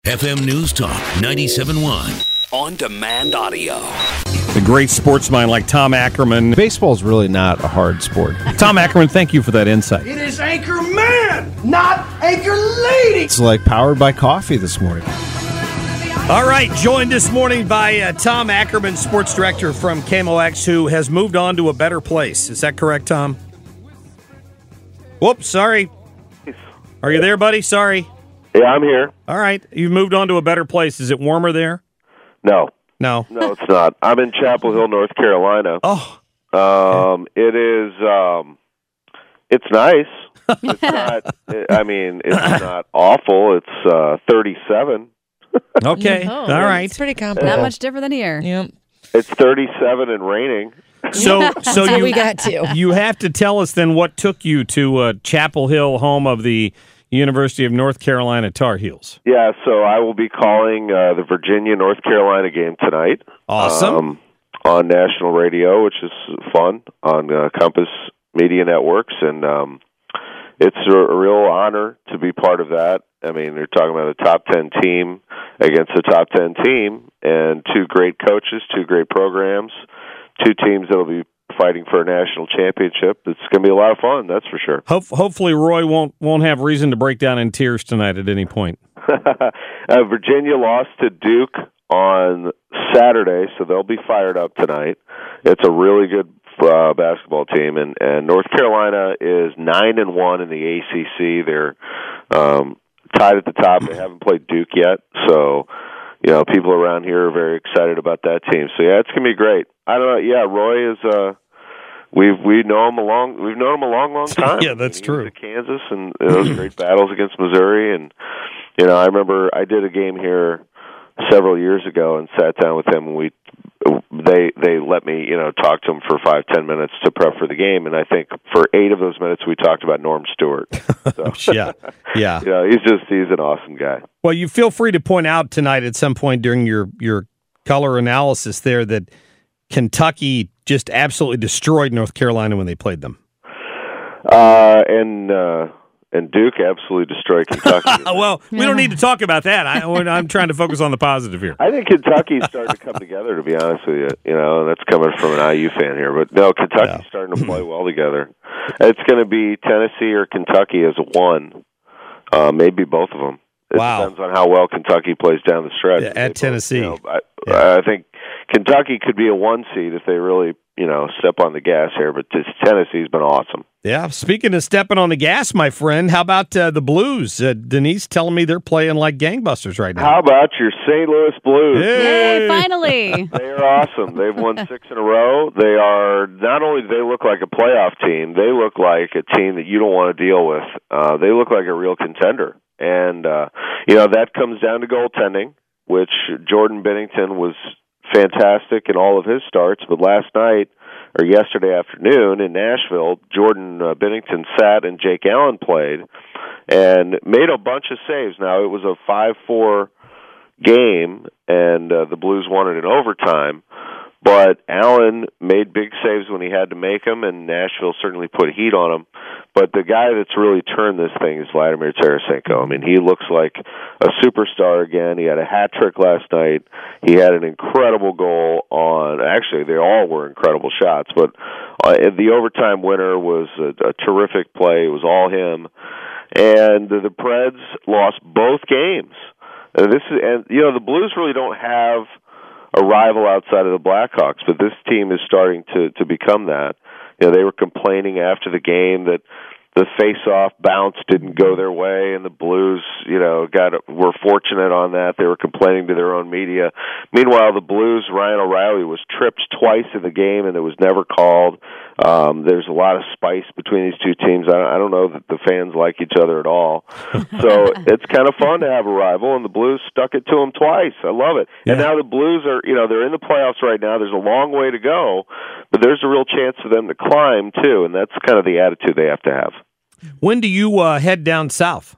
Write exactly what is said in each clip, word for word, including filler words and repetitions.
F M News Talk ninety-seven point one. On demand audio. A great sportsman like Tom Ackerman. Baseball is really not a hard sport. Tom Ackerman, thank you for that insight. It is Anchor Man, not Anchor Lady. It's like powered by coffee this morning. All right, joined this morning by uh, Tom Ackerman, sports director from K M O X, who has moved on to a better place. Is that correct, Tom? Whoops, sorry. Are you there, buddy? Sorry. Yeah, I'm here. All right, you've moved on to a better place. Is it warmer there? No. No. No, it's not. I'm in Chapel Hill, North Carolina. Oh. Um, it is, um, it's nice. It's not, I mean, it's not awful. It's uh, thirty-seven. Okay. Oh, All right. It's pretty comparable. Not much different than here. Yep. It's thirty-seven and raining. So, so That's what you we got to. You have to tell us then what took you to uh, Chapel Hill, home of the University of North Carolina Tar Heels. Yeah, so I will be calling uh, the Virginia-North Carolina game tonight. Awesome. Um, on national radio, which is fun, on uh, Compass Media Networks, and um, it's a, a real honor to be part of that. I mean, you're talking about a top ten team against a top ten team, and two great coaches, two great programs, two teams that will be fighting for a national championship. It's going to be a lot of fun, that's for sure. Ho- hopefully Roy won't won't have reason to break down in tears tonight at any point. uh, Virginia lost to Duke on Saturday, so they'll be fired up tonight. It's a really good uh, basketball team, and, and North Carolina is nine and one in the A C C. They're um, tied at the top. They haven't played Duke yet, so you know people around here are very excited about that team. So yeah, it's gonna be great. I don't know. Yeah, Roy is. Uh, we've we know him a long. We've known him a long, long time. Yeah, that's he true. Was at Kansas and those great battles against Missouri, and you know I remember I did a game here several years ago and sat down with him, and we they they let me you know talk to him for five ten minutes to prep for the game, and I think for eight of those minutes we talked about Norm Stewart. So, yeah, yeah. You know, he's just he's an awesome guy. Well, you feel free to point out tonight at some point during your your color analysis there that Kentucky just absolutely destroyed North Carolina when they played them. Uh, and uh, and Duke absolutely destroyed Kentucky. Well, we don't need to talk about that. I, I'm trying to focus on the positive here. I think Kentucky's starting to come together, to be honest with you. You know, that's coming from an I U fan here. But no, Kentucky's yeah. starting to play well together. It's going to be Tennessee or Kentucky as one, uh, maybe both of them. It wow. depends on how well Kentucky plays down the stretch. Yeah, at Tennessee. Both, you know, I, yeah. I think Kentucky could be a one seed if they really, you know, step on the gas here, but just Tennessee's been awesome. Yeah, speaking of stepping on the gas, my friend, how about uh, the Blues? Uh, Denise telling me they're playing like gangbusters right now. How about your Saint Louis Blues? Hey! Yay, finally. They are awesome. They've won six in a row. They are, not only do they look like a playoff team, they look like a team that you don't want to deal with. Uh, they look like a real contender. And, uh, you know, that comes down to goaltending, which Jordan Binnington was fantastic in all of his starts. But last night, or yesterday afternoon in Nashville, Jordan uh, Binnington sat and Jake Allen played and made a bunch of saves. Now, it was a five four game, and uh, the Blues won it in overtime. But Allen made big saves when he had to make them, and Nashville certainly put heat on him. But the guy that's really turned this thing is Vladimir Tarasenko. I mean, he looks like a superstar again. He had a hat trick last night. He had an incredible goal on, actually, they all were incredible shots, but uh, the overtime winner was a, a terrific play. It was all him. And the, the Preds lost both games. Uh, this is, and you know, the Blues really don't have a rival outside of the Blackhawks, but this team is starting to, to become that. You know, they were complaining after the game that the face-off bounce didn't go their way, and the Blues, you know, got were fortunate on that. They were complaining to their own media. Meanwhile, the Blues, Ryan O'Reilly was tripped twice in the game, and it was never called. Um, there's a lot of spice between these two teams. I, I don't know that the fans like each other at all. So it's kind of fun to have a rival, and the Blues stuck it to them twice. I love it. Yeah. And now the Blues are, you know, they're in the playoffs right now. There's a long way to go, but there's a real chance for them to climb, too, and that's kind of the attitude they have to have. When do you uh, head down south?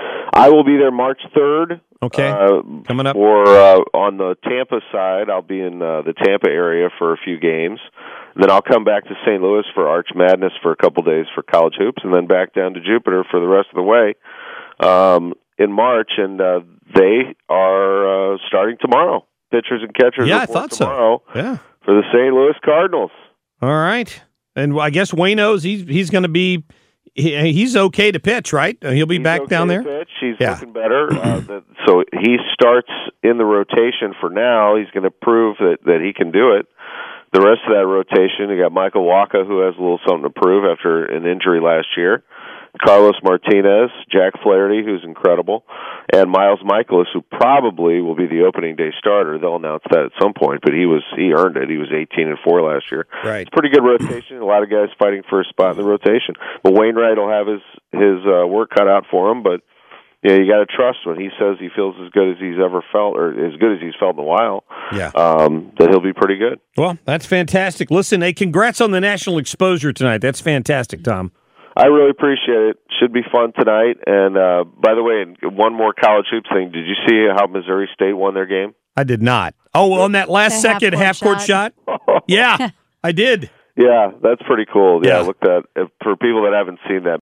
I will be there March third. Okay, uh, coming up. Or uh, on the Tampa side, I'll be in uh, the Tampa area for a few games. And then I'll come back to Saint Louis for Arch Madness for a couple days for college hoops, and then back down to Jupiter for the rest of the way. Um, in March, and uh, they are uh, starting tomorrow. Pitchers and catchers. Yeah, I report thought tomorrow so. Yeah, for the Saint Louis Cardinals. all right. And I guess Wayno's he's he's going to be he, he's okay to pitch, right? He'll be He's back okay down to there. Pitch. He's Yeah. looking better. Uh, the, so he starts in the rotation for now. He's going to prove that, that he can do it. The rest of that rotation, you got Michael Wacha, who has a little something to prove after an injury last year. Carlos Martinez, Jack Flaherty, who's incredible, and Miles Michaelis, who probably will be the opening day starter. They'll announce that at some point, but he was he earned it. He was eighteen and four last year. Right. It's pretty good rotation. A lot of guys fighting for a spot in the rotation. But Wainwright will have his his uh, work cut out for him. But yeah, you got to trust when he says he feels as good as he's ever felt, or as good as he's felt in a while. Yeah. Um, that he'll be pretty good. Well, that's fantastic. Listen, hey, congrats on the national exposure tonight. That's fantastic, Tom. I really appreciate it. Should be fun tonight. And uh, by the way, one more college hoops thing. Did you see how Missouri State won their game? I did not. Oh, on that last The second half half-court court shot? Yeah, I did. Yeah, that's pretty cool. Yeah, Yeah. look that for people that haven't seen that.